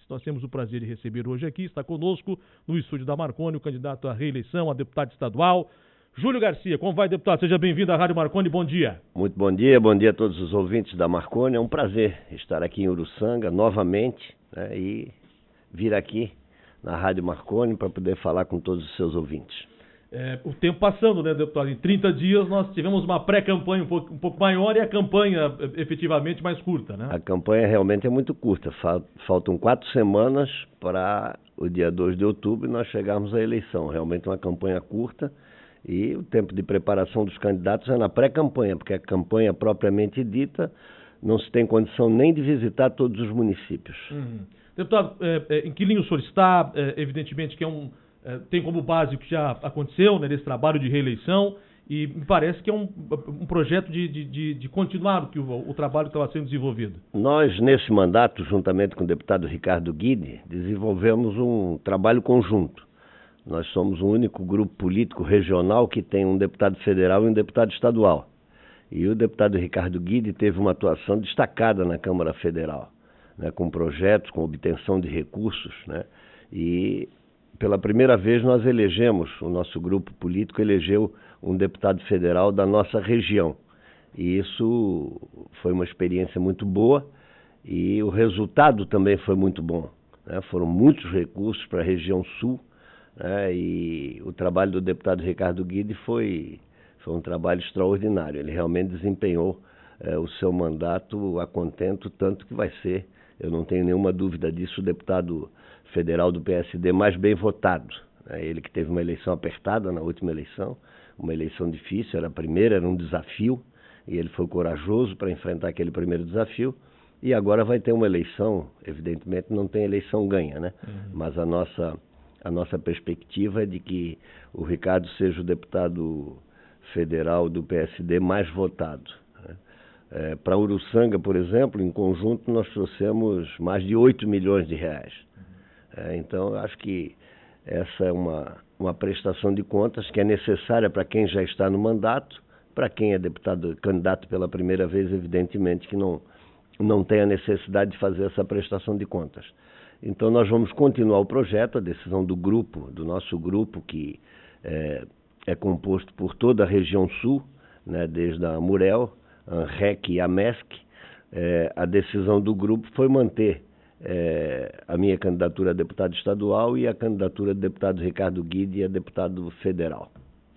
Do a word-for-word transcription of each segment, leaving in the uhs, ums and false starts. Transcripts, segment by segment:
Nós temos o prazer de receber hoje aqui, está conosco no estúdio da Marconi, o candidato à reeleição, a deputado estadual, Júlio Garcia. Como vai, deputado? Seja bem-vindo à Rádio Marconi, bom dia. Muito bom dia, bom dia a todos os ouvintes da Marconi. É um prazer estar aqui em Uruçanga novamente, né, e vir aqui na Rádio Marconi para poder falar com todos os seus ouvintes. É, o tempo passando, né, deputado? Em trinta dias nós tivemos uma pré-campanha um pouco, um pouco maior e a campanha efetivamente mais curta, né? A campanha realmente é muito curta. Faltam quatro semanas para o dia dois de outubro e nós chegarmos à eleição. Realmente uma campanha curta e o tempo de preparação dos candidatos é na pré-campanha, porque a campanha propriamente dita não se tem condição nem de visitar todos os municípios. Uhum. Deputado, é, é, em que linha o senhor está? É, evidentemente que é um... É, tem como base o que já aconteceu, né, nesse trabalho de reeleição, e me parece que é um, um projeto de, de, de continuar o, que o, o trabalho que estava sendo desenvolvido. Nós, nesse mandato, juntamente com o deputado Ricardo Guide, desenvolvemos um trabalho conjunto. Nós somos o único grupo político regional que tem um deputado federal e um deputado estadual. E o deputado Ricardo Guide teve uma atuação destacada na Câmara Federal, né, com projetos, com obtenção de recursos, né, e pela primeira vez nós elegemos, o nosso grupo político elegeu um deputado federal da nossa região. E isso foi uma experiência muito boa e o resultado também foi muito bom, né? Foram muitos recursos para a região sul, né? E o trabalho do deputado Ricardo Guide foi, foi um trabalho extraordinário. Ele realmente desempenhou é, o seu mandato a contento, tanto que vai ser, eu não tenho nenhuma dúvida disso, o deputado federal do P S D mais bem votado. Ele que teve uma eleição apertada na última eleição, uma eleição difícil, era a primeira, era um desafio, e ele foi corajoso para enfrentar aquele primeiro desafio, e agora vai ter uma eleição, evidentemente não tem eleição ganha, né? Uhum. Mas a nossa, a nossa perspectiva é de que o Ricardo seja o deputado federal do P S D mais votado. É, para Uruçanga, por exemplo, em conjunto nós trouxemos mais de oito milhões de reais. É, então, eu acho que essa é uma, uma prestação de contas que é necessária para quem já está no mandato, para quem é deputado, candidato pela primeira vez, evidentemente que não, não tem a necessidade de fazer essa prestação de contas. Então, nós vamos continuar o projeto, a decisão do grupo, do nosso grupo, que é, é composto por toda a região sul, né, desde a Murel, a ANREC e a MESC. É, a decisão do grupo foi manter É, a minha candidatura a deputado estadual e a candidatura de deputado Ricardo Guide a deputado federal.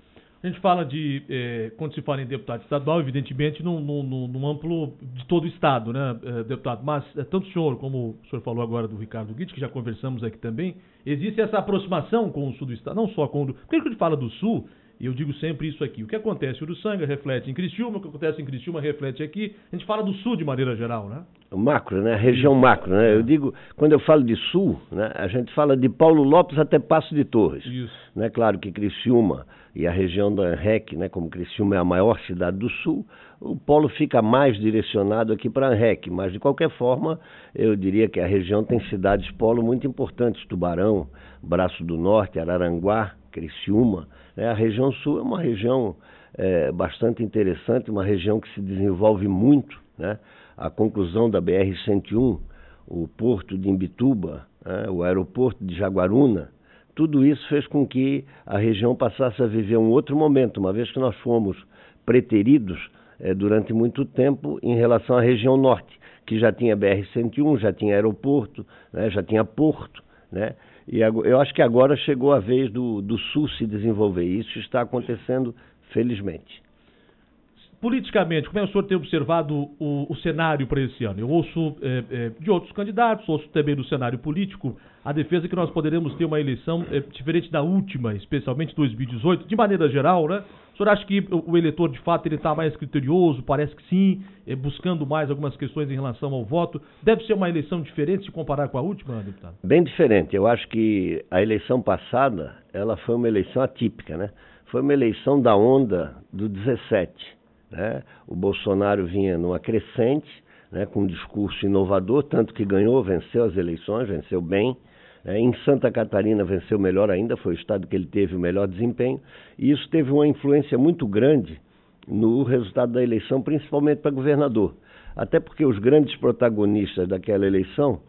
A gente fala de, eh, quando se fala em deputado estadual, evidentemente num, num, num amplo de todo o estado, né, eh, deputado? Mas eh, tanto o senhor, como o senhor falou agora do Ricardo Guide, que já conversamos aqui também, existe essa aproximação com o sul do estado, não só com o... Por que a gente fala do sul? E eu digo sempre isso aqui, o que acontece em Uruçanga reflete em Criciúma, o que acontece em Criciúma reflete aqui, a gente fala do sul de maneira geral, né? O macro, né? A região macro, né? Eu digo, quando eu falo de sul, né, a gente fala de Paulo Lopes até Passo de Torres. Isso. Né? Claro que Criciúma e a região da ANREC, né, como Criciúma é a maior cidade do sul, o polo fica mais direcionado aqui para a ANREC, mas de qualquer forma, eu diria que a região tem cidades polo muito importantes, Tubarão, Braço do Norte, Araranguá, Criciúma, né? A região sul é uma região é, bastante interessante, uma região que se desenvolve muito, né? A conclusão da B R cento e um, o porto de Imbituba, né? O aeroporto de Jaguaruna, tudo isso fez com que a região passasse a viver um outro momento, uma vez que nós fomos preteridos é, durante muito tempo em relação à região norte, que já tinha B R cento e um, já tinha aeroporto, né? Já tinha porto, né? E eu acho que agora chegou a vez do, do Sul se desenvolver. Isso está acontecendo, felizmente. Politicamente, como é que o senhor tem observado o, o cenário para esse ano? Eu ouço é, é, de outros candidatos, ouço também do cenário político, a defesa que nós poderemos ter uma eleição é, diferente da última, especialmente dois mil e dezoito, de maneira geral, né? O senhor acha que o, o eleitor, de fato, ele está mais criterioso? Parece que sim, é, buscando mais algumas questões em relação ao voto. Deve ser uma eleição diferente se comparar com a última, deputado? Bem diferente. Eu acho que a eleição passada, ela foi uma eleição atípica, né? Foi uma eleição da onda do dezessete. Né? O Bolsonaro vinha numa crescente, né, com um discurso inovador, tanto que ganhou, venceu as eleições, venceu bem. Né? Em Santa Catarina venceu melhor ainda, foi o estado que ele teve o melhor desempenho, e isso teve uma influência muito grande no resultado da eleição, principalmente para governador. Até porque os grandes protagonistas daquela eleição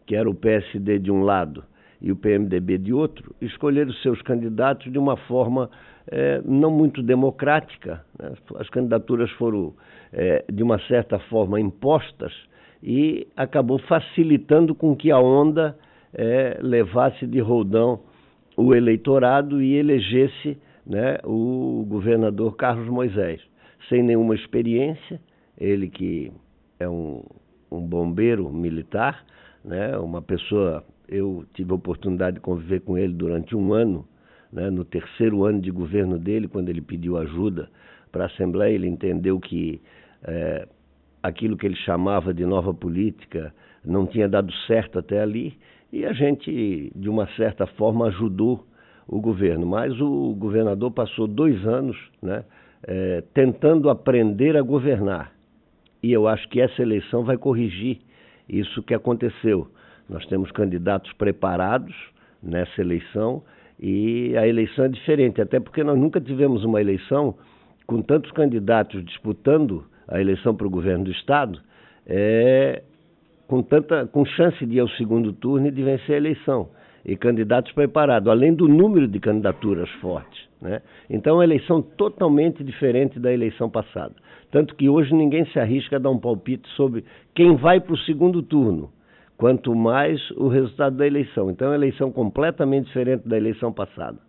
que era o P S D de um lado e o P M D B de outro, escolheram seus candidatos de uma forma é, não muito democrática, né? As candidaturas foram, é, de uma certa forma, impostas e acabou facilitando com que a onda é, levasse de roldão o eleitorado e elegesse, né, o governador Carlos Moisés, sem nenhuma experiência, ele que é um, um bombeiro militar, né, uma pessoa, eu tive a oportunidade de conviver com ele durante um ano, né, no terceiro ano de governo dele, quando ele pediu ajuda para a Assembleia, ele entendeu que é, aquilo que ele chamava de nova política não tinha dado certo até ali, e a gente, de uma certa forma, ajudou o governo. Mas o governador passou dois anos, né, é, tentando aprender a governar. E eu acho que essa eleição vai corrigir isso que aconteceu. Nós temos candidatos preparados nessa eleição e a eleição é diferente, até porque nós nunca tivemos uma eleição com tantos candidatos disputando a eleição para o governo do Estado, é, com, tanta, com chance de ir ao segundo turno e de vencer a eleição. E candidatos preparados, além do número de candidaturas fortes, né? Então é uma eleição totalmente diferente da eleição passada. Tanto que hoje ninguém se arrisca a dar um palpite sobre quem vai para o segundo turno, quanto mais o resultado da eleição. Então é uma eleição completamente diferente da eleição passada.